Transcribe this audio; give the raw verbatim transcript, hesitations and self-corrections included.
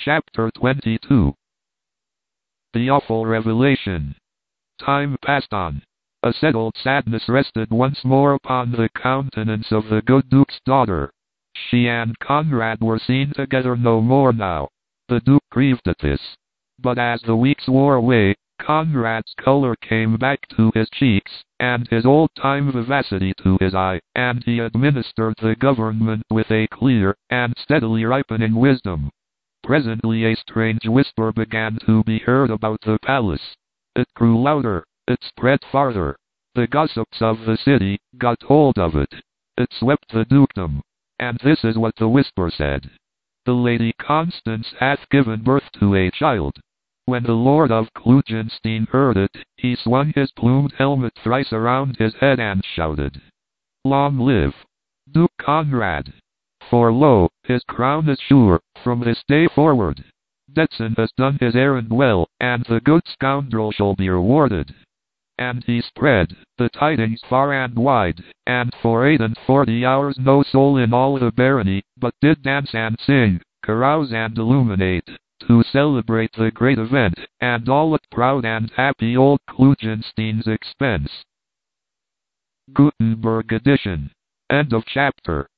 Chapter twenty-two. The awful revelation. Time passed on. A settled sadness rested once more upon the countenance of the good Duke's daughter. She and Conrad were seen together no more now. The Duke grieved at this. But as the weeks wore away, Conrad's color came back to his cheeks, and his old-time vivacity to his eye, and he administered the government with a clear and steadily ripening wisdom. Presently a strange whisper began to be heard about the palace. It grew louder, it spread farther. The gossips of the city got hold of it. It swept the dukedom. And this is what the whisper said. The Lady Constance hath given birth to a child. When the Lord of Klugenstein heard it, he swung his plumed helmet thrice around his head and shouted, "Long live Duke Conrad! For lo, his crown is sure, from this day forward. Detson has done his errand well, and the good scoundrel shall be rewarded." And he spread the tidings far and wide, and for eight and forty hours no soul in all the barony but did dance and sing, carouse and illuminate, to celebrate the great event, and all at proud and happy old Klugenstein's expense. Gutenberg edition. End of chapter.